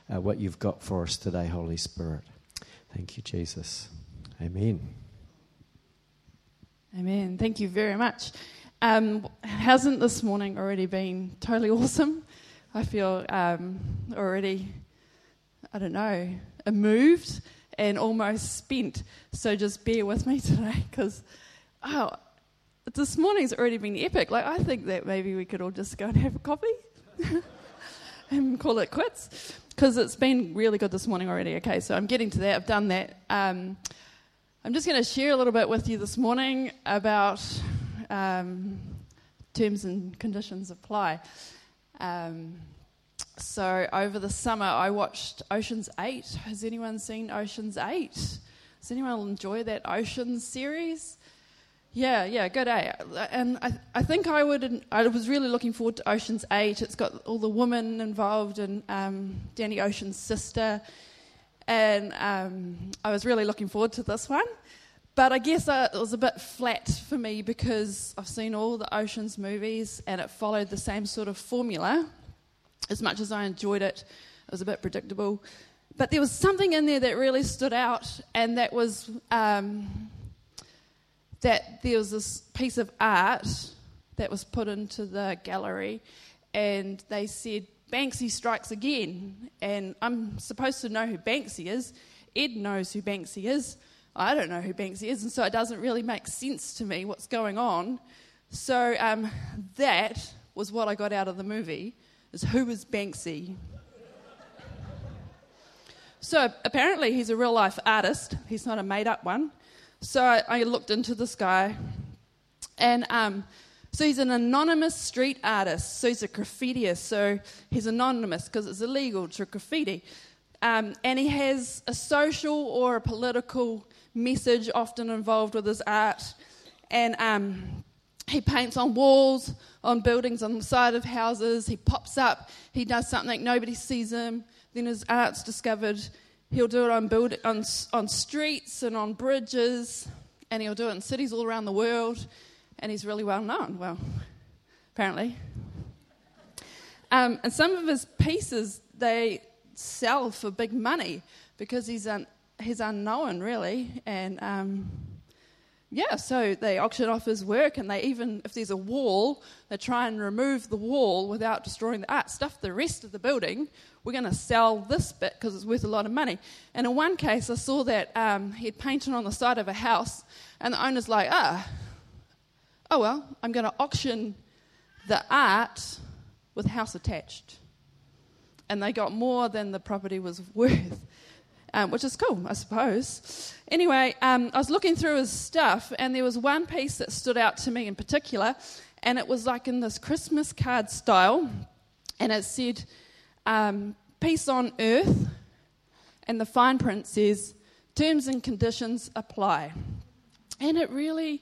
what you've got for us today, Holy Spirit. Thank you, Jesus. Amen. Amen. Thank you very much. Hasn't this morning already been totally awesome? I feel already, moved and almost spent. So just bear with me today because, this morning's already been epic. Like, I think that maybe we could all just go and have a coffee and call it quits because it's been really good this morning already. Okay, so I'm getting to that. I've done that. I'm just going to share a little bit with you this morning about terms and conditions apply. So over the summer, I watched Ocean's 8. Has anyone seen Ocean's 8? Does anyone enjoy that Ocean's series? Yeah, good, eh? And I think I was really looking forward to Ocean's 8. It's got all the women involved and Danny Ocean's sister. And I was really looking forward to this one. But I guess it was a bit flat for me because I've seen all the Ocean's movies and it followed the same sort of formula. As much as I enjoyed it, it was a bit predictable. But there was something in there that really stood out, and that was that there was this piece of art that was put into the gallery, and they said, Banksy strikes again. And I'm supposed to know who Banksy is. Ed knows who Banksy is. I don't know who Banksy is, and so it doesn't really make sense to me what's going on. So that was what I got out of the movie, is who is Banksy? So apparently he's a real-life artist. He's not a made-up one. So I looked into this guy, and so he's an anonymous street artist. So he's a graffitiist. So he's anonymous because it's illegal to graffiti. And he has a social or a political message often involved with his art. And he paints on walls, on buildings, on the side of houses. He pops up. He does something. Nobody sees him. Then his art's discovered. He'll do it on streets and on bridges, and he'll do it in cities all around the world, and he's really well known. Well, apparently. And some of his pieces, they sell for big money because he's unknown, really. And so they auction off his work, and they even, if there's a wall, they try and remove the wall without destroying the art. Stuff the rest of the building, we're going to sell this bit because it's worth a lot of money. And in one case, I saw that he'd painted on the side of a house, and the owner's like, I'm going to auction the art with house attached. And they got more than the property was worth. Which is cool, I suppose. Anyway, I was looking through his stuff, and there was one piece that stood out to me in particular, and it was like in this Christmas card style, and it said, peace on earth, and the fine print says, terms and conditions apply. And it really,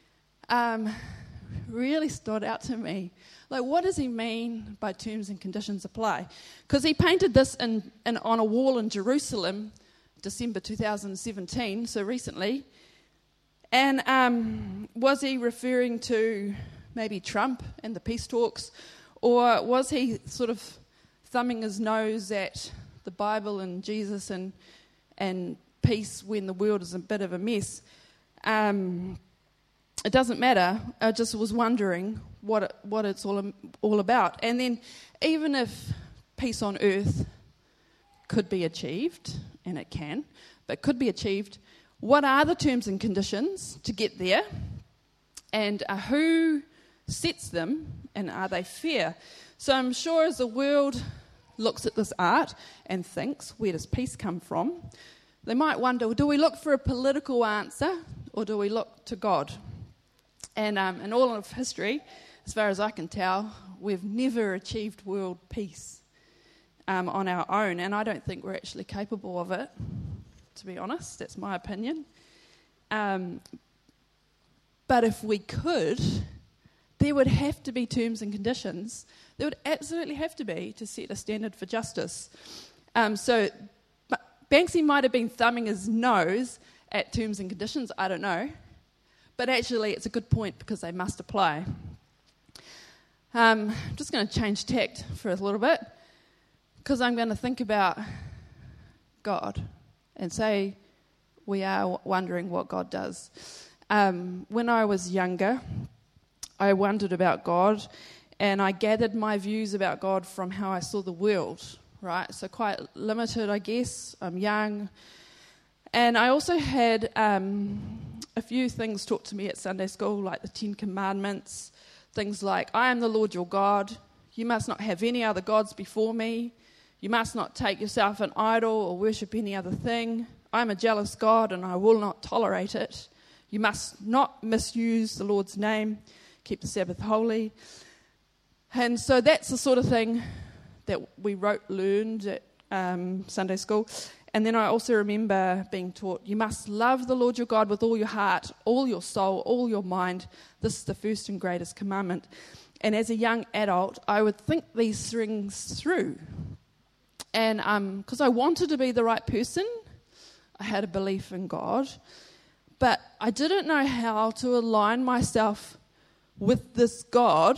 really stood out to me. Like, what does he mean by terms and conditions apply? Because he painted this on a wall in Jerusalem, December 2017, so recently. And was he referring to maybe Trump and the peace talks? Or was he sort of thumbing his nose at the Bible and Jesus and peace when the world is a bit of a mess? It doesn't matter. I just was wondering what it's all about. And then even if peace on earth could be achieved, and it can, but could be achieved, what are the terms and conditions to get there? And who sets them, and are they fair? So I'm sure as the world looks at this art and thinks, where does peace come from? They might wonder, do we look for a political answer, or do we look to God? And in all of history, as far as I can tell, we've never achieved world peace on our own, and I don't think we're actually capable of it, to be honest. That's my opinion. But if we could, there would have to be terms and conditions. There would absolutely have to be to set a standard for justice. So Banksy might have been thumbing his nose at terms and conditions, I don't know. But actually, it's a good point because they must apply. I'm just going to change tact for a little bit. because I'm going to think about God and say we are wondering what God does. When I was younger, I wondered about God, and I gathered my views about God from how I saw the world, right? So quite limited, I guess. I'm young. And I also had a few things taught to me at Sunday school, like the 10 Commandments, things like, I am the Lord your God. You must not have any other gods before me. You must not take yourself an idol or worship any other thing. I am a jealous God and I will not tolerate it. You must not misuse the Lord's name. Keep the Sabbath holy. And so that's the sort of thing that we learned at Sunday school. And then I also remember being taught, you must love the Lord your God with all your heart, all your soul, all your mind. This is the first and greatest commandment. And as a young adult, I would think these things through. And because I wanted to be the right person, I had a belief in God. But I didn't know how to align myself with this God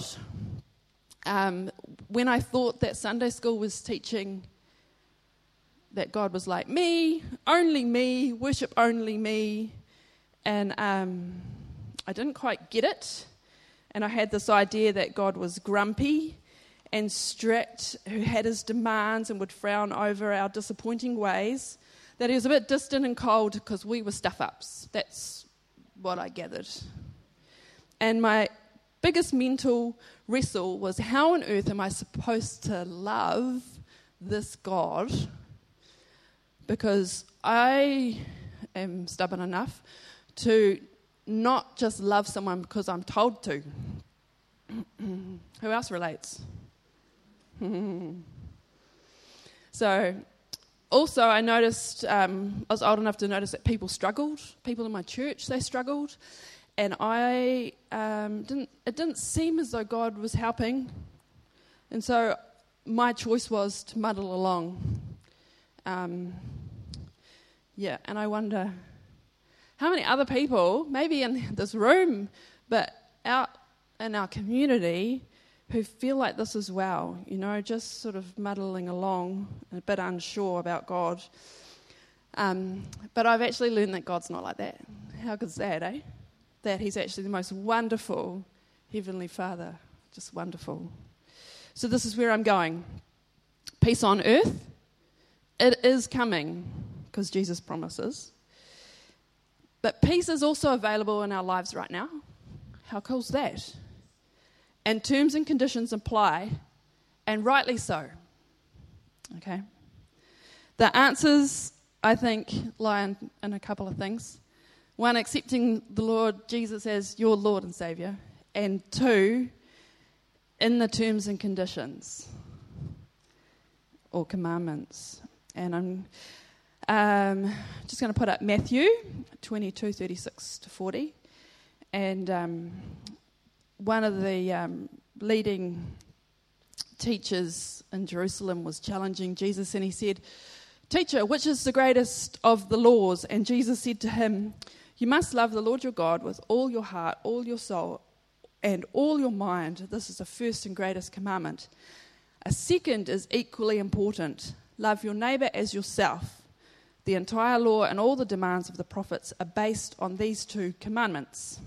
when I thought that Sunday school was teaching that God was like me, worship only me. And I didn't quite get it. And I had this idea that God was grumpy and strict, who had his demands and would frown over our disappointing ways, that he was a bit distant and cold because we were stuff-ups. That's what I gathered. And my biggest mental wrestle was, how on earth am I supposed to love this God? Because I am stubborn enough to not just love someone because I'm told to. Who else relates? So, also I noticed, I was old enough to notice that people struggled. People in my church, they struggled. And it didn't seem as though God was helping. And so my choice was to muddle along. And I wonder how many other people, maybe in this room, but out in our community, who feel like this as well, just sort of muddling along, a bit unsure about God. But I've actually learned that God's not like that. How good's that, eh? That he's actually the most wonderful Heavenly Father. Just wonderful. So this is where I'm going. Peace on earth. It is coming, because Jesus promises. But peace is also available in our lives right now. How cool's that? And terms and conditions apply, and rightly so. Okay? The answers, I think, lie in a couple of things. One, accepting the Lord Jesus as your Lord and Saviour. And two, in the terms and conditions or commandments. And I'm just going to put up Matthew 22:36-40. And one of the leading teachers in Jerusalem was challenging Jesus, and he said, "Teacher, which is the greatest of the laws?" And Jesus said to him, "You must love the Lord your God with all your heart, all your soul, and all your mind. This is the first and greatest commandment. A second is equally important. Love your neighbour as yourself. The entire law and all the demands of the prophets are based on these two commandments."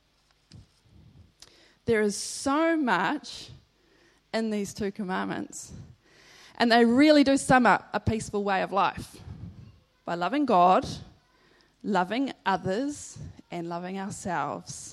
There is so much in these two commandments, and they really do sum up a peaceful way of life by loving God, loving others, and loving ourselves.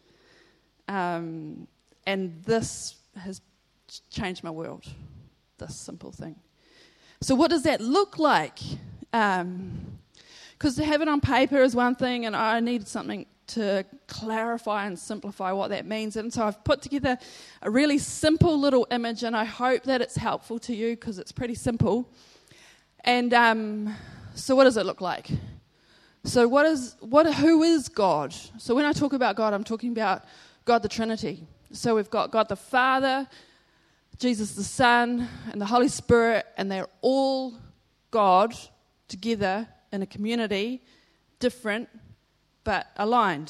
And this has changed my world, this simple thing. So what does that look like? Because to have it on paper is one thing, and I needed something to clarify and simplify what that means. And so I've put together a really simple little image, and I hope that it's helpful to you because it's pretty simple. And so what does it look like? So who is God? So when I talk about God, I'm talking about God the Trinity. So we've got God the Father, Jesus the Son, and the Holy Spirit, and they're all God together in a community, different but aligned.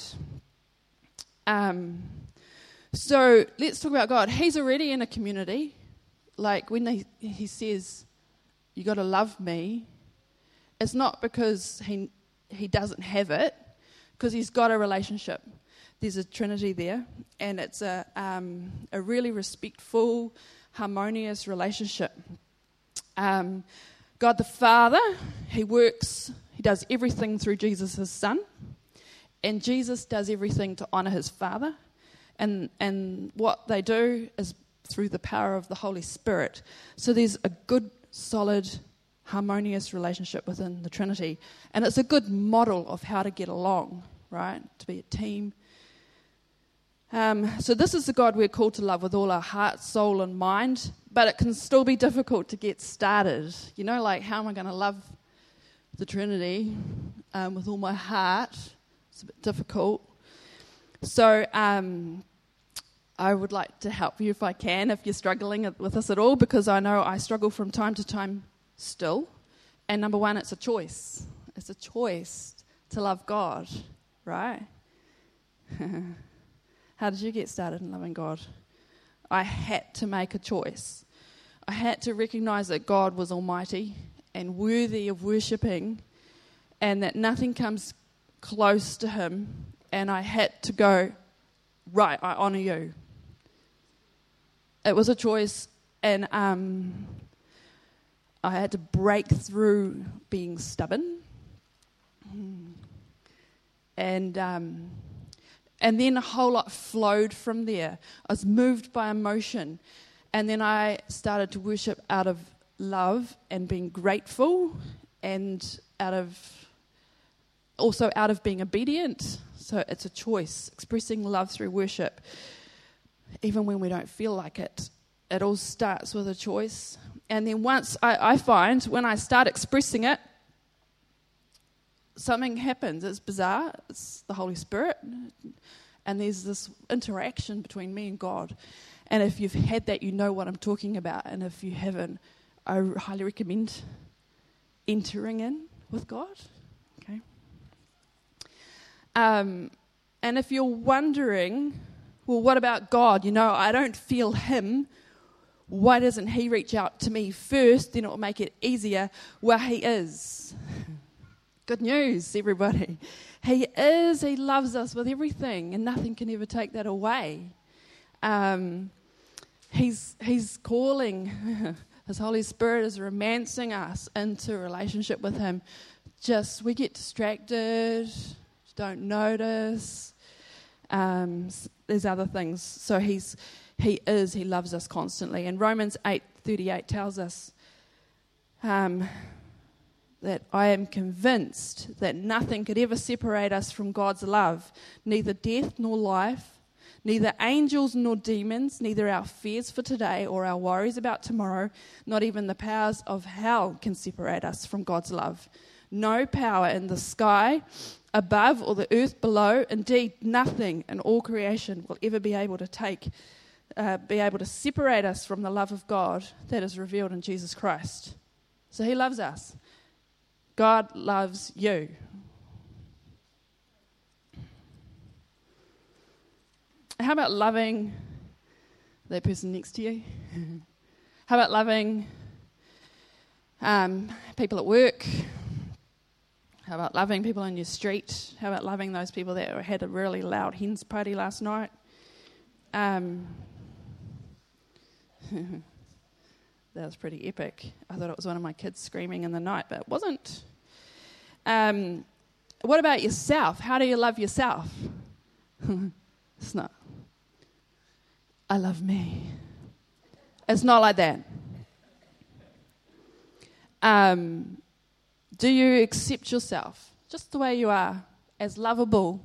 So let's talk about God. He's already in a community. Like when he says, you got to love me, it's not because he doesn't have it, because he's got a relationship. There's a Trinity there, and it's a really respectful, harmonious relationship. God the Father, he does everything through Jesus, his Son, and Jesus does everything to honour his Father, and what they do is through the power of the Holy Spirit. So there's a good, solid, harmonious relationship within the Trinity, and it's a good model of how to get along, right? To be a team. So this is the God we're called to love with all our heart, soul, and mind, but it can still be difficult to get started. You know, like, how am I going to love the Trinity with all my heart? It's a bit difficult. So I would like to help you if I can, if you're struggling with this at all, because I know I struggle from time to time still. And number one, it's a choice. It's a choice to love God, right? How did you get started in loving God? I had to make a choice. I had to recognize that God was almighty and worthy of worshipping, and that nothing comes close to him. And I had to go, right, I honor you. It was a choice, and I had to break through being stubborn. And then a whole lot flowed from there. I was moved by emotion. And then I started to worship out of love and being grateful, and out of being obedient. So it's a choice, expressing love through worship, even when we don't feel like it. It all starts with a choice. And then once I find when I start expressing it, something happens. It's bizarre. It's the Holy Spirit. And there's this interaction between me and God. And if you've had that, you know what I'm talking about. And if you haven't, I highly recommend entering in with God. Okay. And if you're wondering, well, what about God? You know, I don't feel him. Why doesn't he reach out to me first? Then it will make it easier. Well, he is. Good news, everybody. He is. He loves us with everything, and nothing can ever take that away. He's calling. His Holy Spirit is romancing us into a relationship with him. Just, we get distracted, don't notice. There's other things. So he loves us constantly. And Romans 8:38 tells us that I am convinced that nothing could ever separate us from God's love, neither death nor life, neither angels nor demons, neither our fears for today or our worries about tomorrow, not even the powers of hell can separate us from God's love. No power in the sky above or the earth below, indeed nothing in all creation will ever be able to separate us from the love of God that is revealed in Jesus Christ. So he loves us. God loves you. How about loving the person next to you? How about loving people at work? How about loving people on your street? How about loving those people that had a really loud hens party last night? That was pretty epic. I thought it was one of my kids screaming in the night, but it wasn't. What about yourself? How do you love yourself? It's not, I love me. It's not like that. Do you accept yourself just the way you are, as lovable?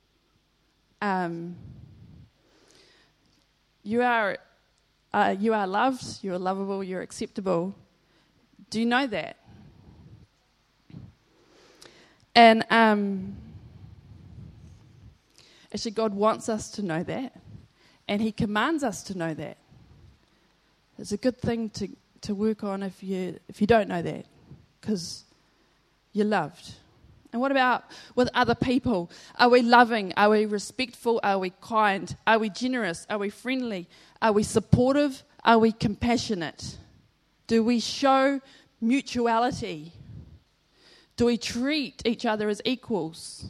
You are loved, you're lovable, you're acceptable. Do you know that? And actually, God wants us to know that, and he commands us to know that. It's a good thing to work on if you don't know that, because you're loved. And what about with other people? Are we loving? Are we respectful? Are we kind? Are we generous? Are we friendly? Are we supportive? Are we compassionate? Do we show mutuality? Do we treat each other as equals,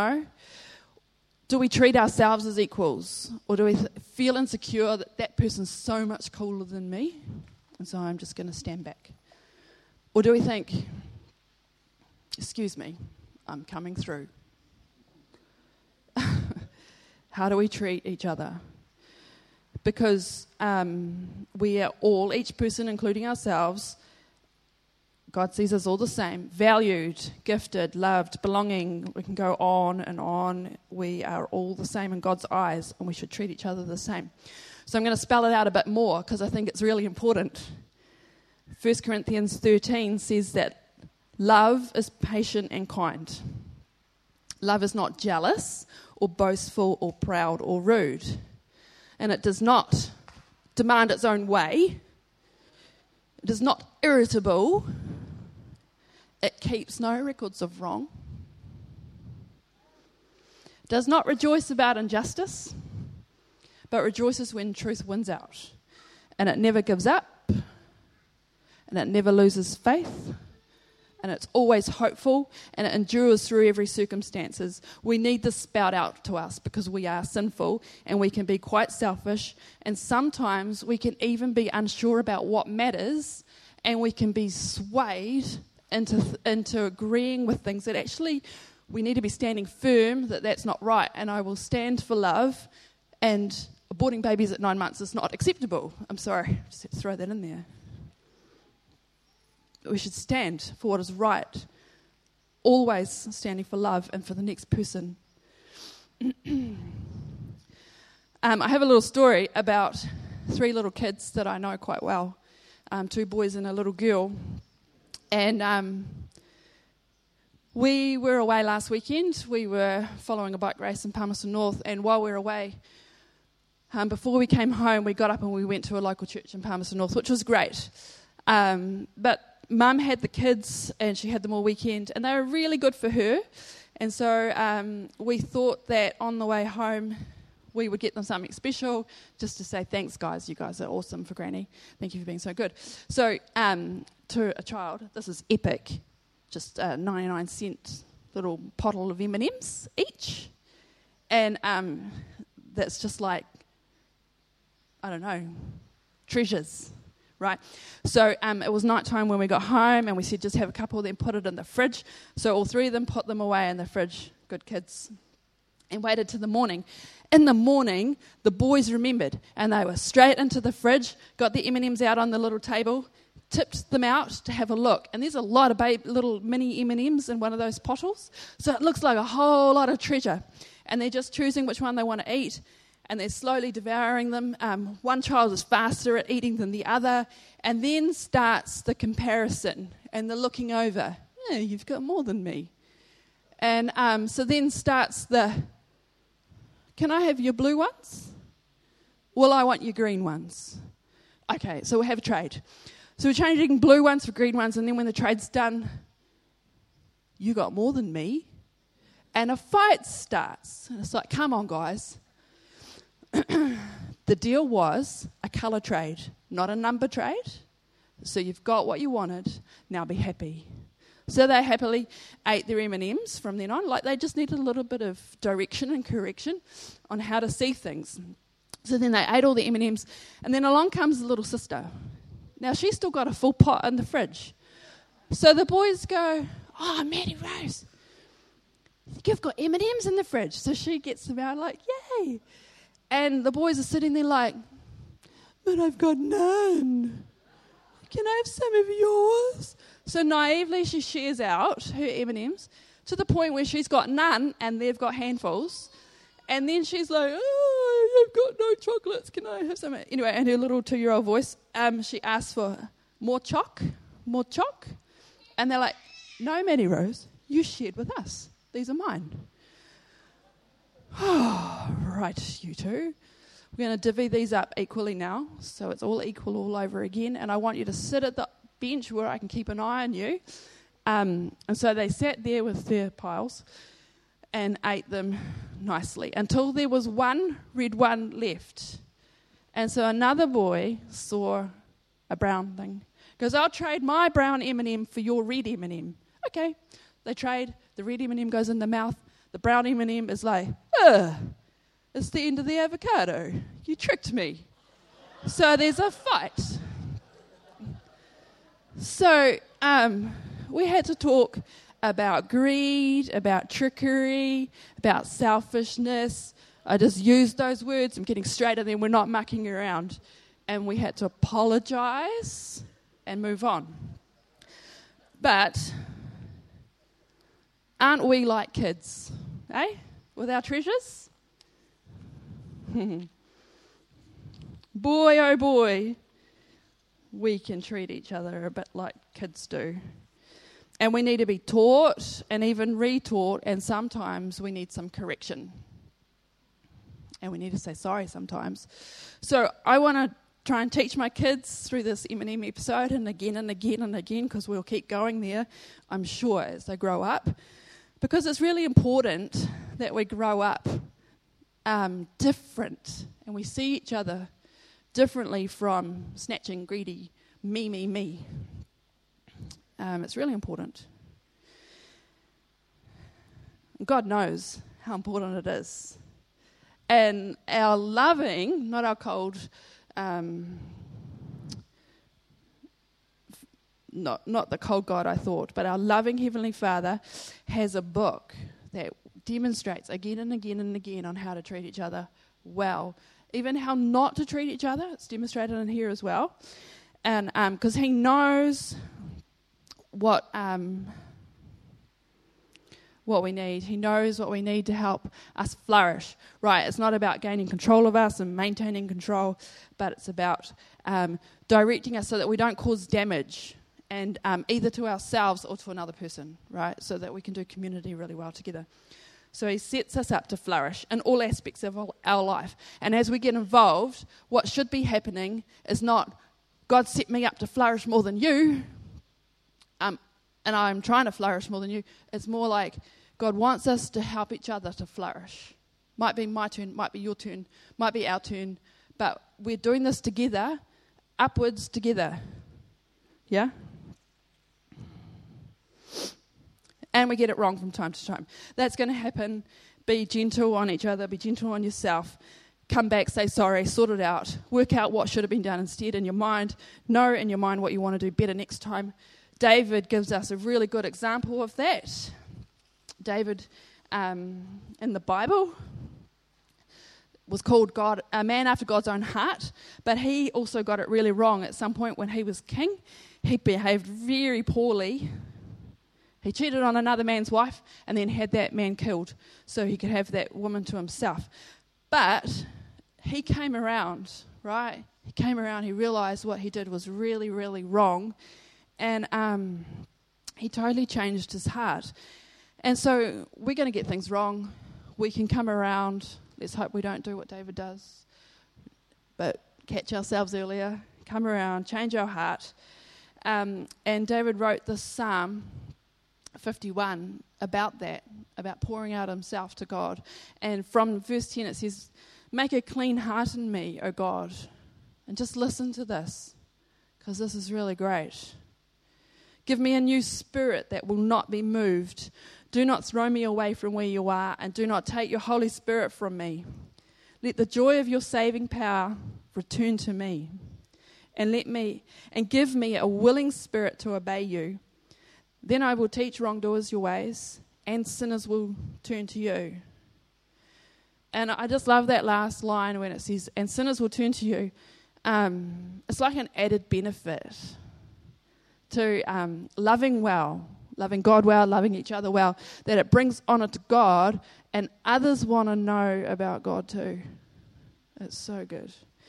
Do we treat ourselves as equals? Or do we feel insecure that that person's so much cooler than me, and so I'm just going to stand back? Or do we think, excuse me, I'm coming through? How do we treat each other? Because we are all, each person, including ourselves, God sees us all the same, valued, gifted, loved, belonging. We can go on and on. We are all the same in God's eyes, and we should treat each other the same. So I'm going to spell it out a bit more because I think it's really important. 1 Corinthians 13 says that love is patient and kind. Love is not jealous or boastful or proud or rude. And it does not demand its own way. It is not irritable. It keeps no records of wrong. It does not rejoice about injustice, but rejoices when truth wins out. And it never gives up. And it never loses faith. And it's always hopeful, and it endures through every circumstances. We need this spout out to us because we are sinful, and we can be quite selfish, and sometimes we can even be unsure about what matters, and we can be swayed into agreeing with things that actually we need to be standing firm that that's not right, and I will stand for love, and aborting babies at 9 months is not acceptable. I'm sorry, just had to throw that in there. We should stand for what is right, always standing for love and for the next person. I have a little story about 3 little kids that I know quite well, 2 boys and a little girl. And we were away last weekend. We were following a bike race in Palmerston North, and while we were away, before we came home, we got up and we went to a local church in Palmerston North, which was great. But Mum had the kids, and she had them all weekend, and they were really good for her. And so we thought that on the way home, we would get them something special, just to say, thanks, guys. You guys are awesome for Granny. Thank you for being so good. So to a child, this is epic, just a 99-cent little bottle of M&Ms each. And that's just like, I don't know, treasures. Right, so it was night time when we got home, and we said just have a couple, then put it in the fridge. So all 3 of them put them away in the fridge, good kids, and waited till the morning. In the morning, the boys remembered, and they were straight into the fridge, got the M&Ms out on the little table, tipped them out to have a look. And there's a lot of little mini M&Ms in one of those bottles, so it looks like a whole lot of treasure. And they're just choosing which one they want to eat. And they're slowly devouring them. One child is faster at eating than the other. And then starts the comparison and the looking over. Yeah, you've got more than me. And so then starts can I have your blue ones? Well, I want your green ones. Okay, so we'll have a trade. So we're changing blue ones for green ones. And then when the trade's done, you got more than me. And a fight starts. And it's like, come on, guys. The deal was a colour trade, not a number trade. So you've got what you wanted, now be happy. So they happily ate their M&Ms from then on. Like they just needed a little bit of direction and correction on how to see things. So then they ate all the M&Ms, and then along comes the little sister. Now she's still got a full pot in the fridge. So the boys go, oh, Maddie Rose, you've got M&Ms in the fridge. So she gets them out like, yay. And the boys are sitting there like, but I've got none. Can I have some of yours? So naively she shares out her M&Ms to the point where she's got none and they've got handfuls. And then she's like, oh, I've got no chocolates. Can I have some? Anyway, in her little 2-year-old voice, she asks for more choc. And they're like, no, Maddie Rose, you shared with us. These are mine. Oh, right, you two. We're going to divvy these up equally now, so it's all equal all over again. And I want you to sit at the bench where I can keep an eye on you. And so they sat there with their piles and ate them nicely until there was one red one left. And so another boy saw a brown thing, Goes, I'll trade my brown M&M for your red M&M. Okay. They trade. The red M&M goes in the mouth. The brown M&M is like, it's the end of the avocado. You tricked me. So there's a fight. So we had to talk about greed, about trickery, about selfishness. I just used those words. I'm getting straight at them. We're not mucking around. And we had to apologize and move on. But aren't we like kids, eh? With our treasures? Boy, oh boy, we can treat each other a bit like kids do. And we need to be taught and even retaught, and sometimes we need some correction. And we need to say sorry sometimes. So I want to try and teach my kids through this M&M episode and again and again and again, because we'll keep going there, I'm sure, as they grow up. Because it's really important that we grow up different and we see each other differently from snatching, greedy, me. It's really important. God knows how important it is. And our loving, not our cold, not the cold God I thought, but our loving Heavenly Father has a book that demonstrates again and again and again on how to treat each other well. Even how not to treat each other, it's demonstrated in here as well. And because He knows what we need. He knows what we need to help us flourish. Right, it's not about gaining control of us and maintaining control, but it's about directing us so that we don't cause damage, and either to ourselves or to another person, right, so that we can do community really well together. So He sets us up to flourish in all aspects of our life. And as we get involved, what should be happening is not, God set me up to flourish more than you, and I'm trying to flourish more than you. It's more like God wants us to help each other to flourish. Might be my turn, might be your turn, might be our turn, but we're doing this together, upwards together. Yeah? And we get it wrong from time to time. That's going to happen. Be gentle on each other, be gentle on yourself. Come back, say sorry, sort it out. Work out what should have been done instead in your mind. Know in your mind what you want to do better next time. David gives us a really good example of that. David, in the Bible, was called a man after God's own heart, but he also got it really wrong at some point when he was king. He behaved very poorly. He cheated on another man's wife and then had that man killed so he could have that woman to himself. But he came around, right? He came around, he realized what he did was really, really wrong. And he totally changed his heart. And so we're going to get things wrong. We can come around. Let's hope we don't do what David does. But catch ourselves earlier, come around, change our heart. And David wrote this Psalm 51 about that, about pouring out himself to God. And from verse 10 it says, "Make a clean heart in me, O God." And just listen to this, because this is really great. "Give me a new spirit that will not be moved. Do not throw me away from where you are, and do not take your Holy Spirit from me. Let the joy of your saving power return to me, and give me a willing spirit to obey you. Then I will teach wrongdoers your ways, and sinners will turn to you." And I just love that last line when it says, "and sinners will turn to you." It's like an added benefit to loving well, loving God well, loving each other well, that it brings honor to God, and others want to know about God too. It's so good.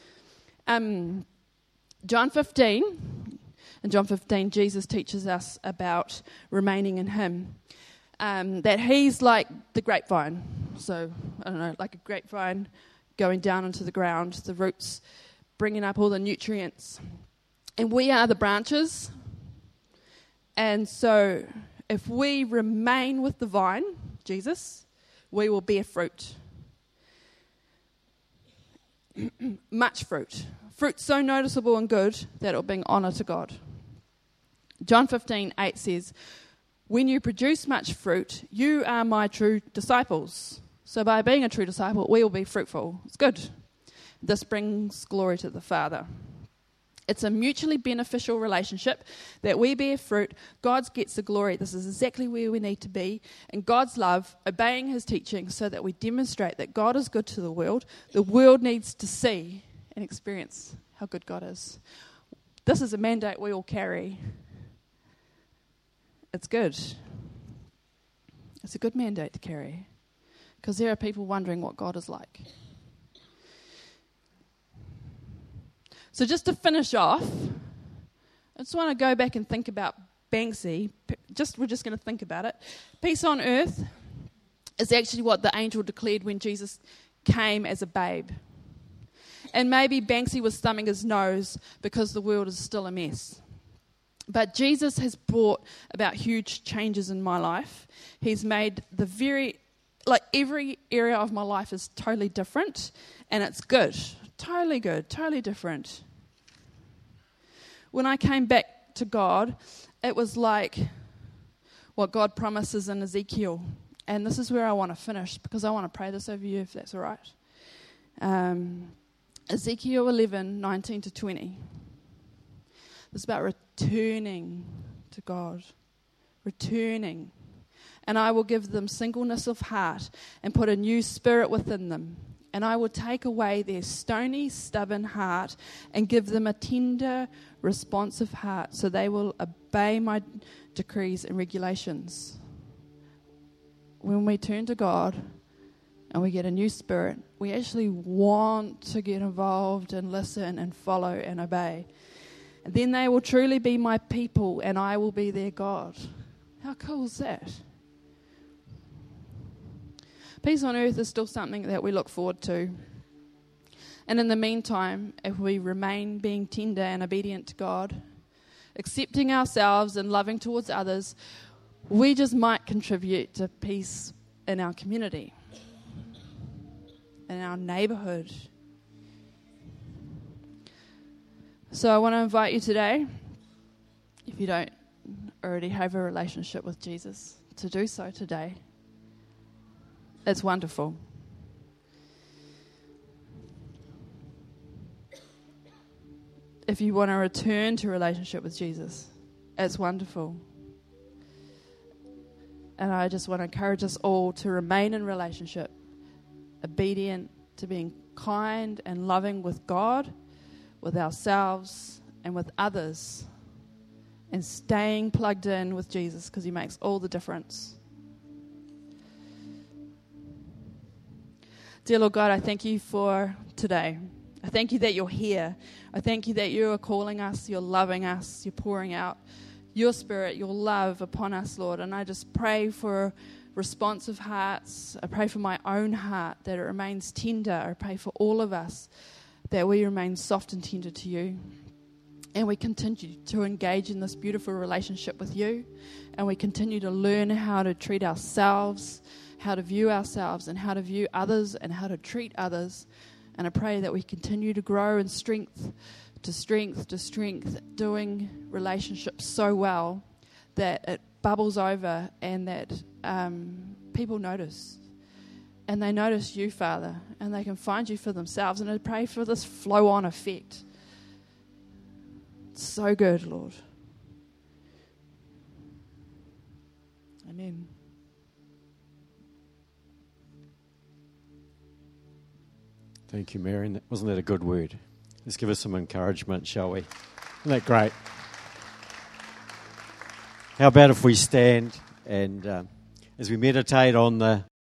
John 15, in John 15, Jesus teaches us about remaining in Him, that He's like the grapevine. So, I don't know, like a grapevine going down into the ground, the roots bringing up all the nutrients. And we are the branches. And so if we remain with the vine, Jesus, we will bear fruit. Much fruit. Fruit so noticeable and good that it will bring honour to God. John 15:8 says, "When you produce much fruit, you are my true disciples." So by being a true disciple, we will be fruitful. It's good. This brings glory to the Father. It's a mutually beneficial relationship that we bear fruit. God gets the glory. This is exactly where we need to be. In God's love, obeying his teaching so that we demonstrate that God is good to the world. The world needs to see and experience how good God is. This is a mandate we all carry. It's good. It's a good mandate to carry because there are people wondering what God is like. So just to finish off, I just want to go back and think about Banksy. We're just going to think about it. Peace on earth is actually what the angel declared when Jesus came as a babe. And maybe Banksy was thumbing his nose because the world is still a mess. But Jesus has brought about huge changes in my life. He's made every area of my life is totally different, and it's good. Totally good, totally different. When I came back to God, it was like what God promises in Ezekiel. And this is where I want to finish because I want to pray this over you if that's all right. Ezekiel 11:19 to 20. It's about returning to God. Returning. And I will give them singleness of heart and put a new spirit within them. And I will take away their stony, stubborn heart and give them a tender, responsive heart so they will obey my decrees and regulations. When we turn to God and we get a new spirit, we actually want to get involved and listen and follow and obey. And then they will truly be my people and I will be their God. How cool is that? Peace on earth is still something that we look forward to. And in the meantime, if we remain being tender and obedient to God, accepting ourselves and loving towards others, we just might contribute to peace in our community, in our neighborhood. So I want to invite you today, if you don't already have a relationship with Jesus, to do so today. It's wonderful. If you want to return to a relationship with Jesus, it's wonderful. And I just want to encourage us all to remain in relationship, obedient to being kind and loving with God, with ourselves, and with others, and staying plugged in with Jesus because he makes all the difference. Dear Lord God, I thank you for today. I thank you that you're here. I thank you that you are calling us, you're loving us, you're pouring out your spirit, your love upon us, Lord. And I just pray for responsive hearts. I pray for my own heart that it remains tender. I pray for all of us that we remain soft and tender to you. And we continue to engage in this beautiful relationship with you. And we continue to learn how to treat ourselves, how to view ourselves and how to view others and how to treat others. And I pray that we continue to grow in strength to strength to strength, doing relationships so well that it bubbles over and that people notice. And they notice you, Father, and they can find you for themselves. And I pray for this flow-on effect. It's so good, Lord. Amen. Thank you, Mary. Wasn't that a good word? Let's give us some encouragement, shall we? Isn't that great? How about if we stand and as we meditate on the